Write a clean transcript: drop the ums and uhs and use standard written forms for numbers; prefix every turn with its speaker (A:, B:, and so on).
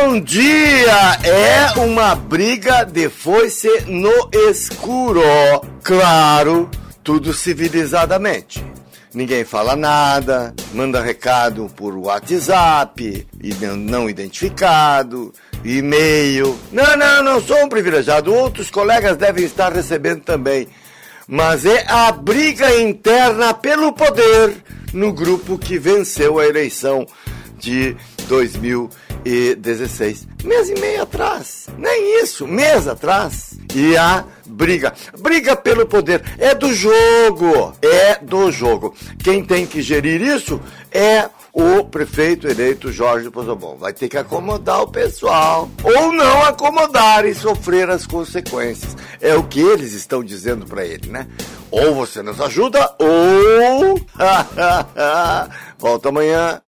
A: Bom dia! É uma briga de foice no escuro. Claro, tudo civilizadamente. Ninguém fala nada, manda recado por WhatsApp, não identificado, e-mail. Não sou um privilegiado, outros colegas devem estar recebendo também. Mas é a briga interna pelo poder no grupo que venceu a eleição de 2016. Mês e meio atrás, nem isso, mês atrás. E a briga pelo poder, é do jogo. Quem tem que gerir isso é o prefeito eleito Jorge Pozzobon. Vai ter que acomodar o pessoal, ou não acomodar e sofrer as consequências. É o que eles estão dizendo para ele, né? Ou você nos ajuda, ou... Volta amanhã.